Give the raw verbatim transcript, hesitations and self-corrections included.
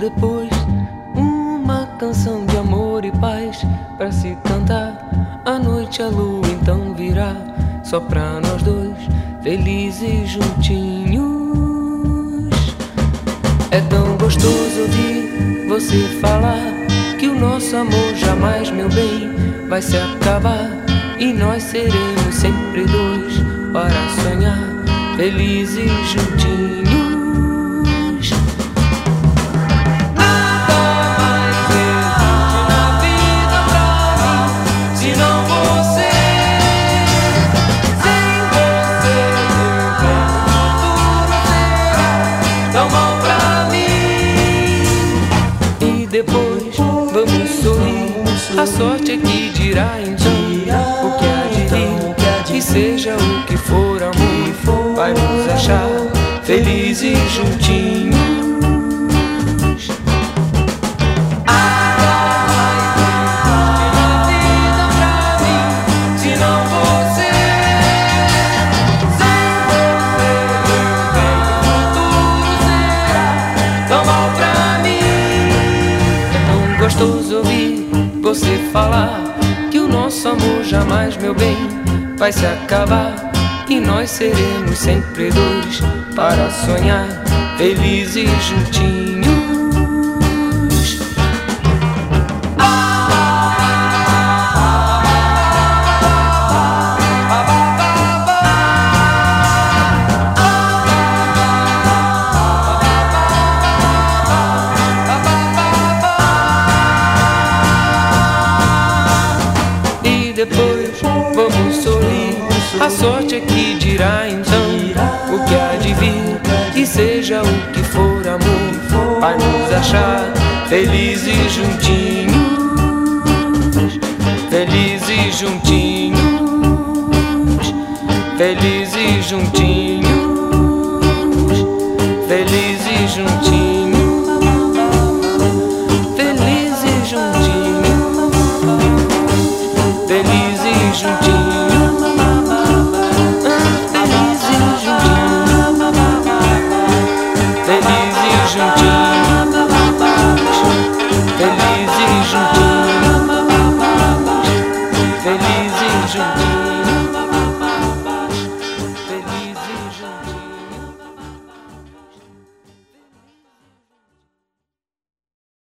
depois uma canção de amor e paz pra se cantar. À noite a lua então virá, só pra nós dois, felizes juntinhos. É tão gostoso ouvir você falar que o nosso amor jamais, meu bem, vai se acabar. E nós seremos sempre dois para sonhar, felizes juntinhos. Depois vamos sorrir, a sorte é que dirá então o que há de vir. Que seja o que for, amor, vai nos achar felizes juntinhos. Gostoso ouvir você falar que o nosso amor jamais, meu bem, vai se acabar. E nós seremos sempre dois para sonhar, felizes juntinhos. Depois vamos sorrir, a sorte é que dirá então o que há de vir. Que seja o que for, amor, vai nos achar felizes juntinhos, felizes juntinhos, felizes juntinhos.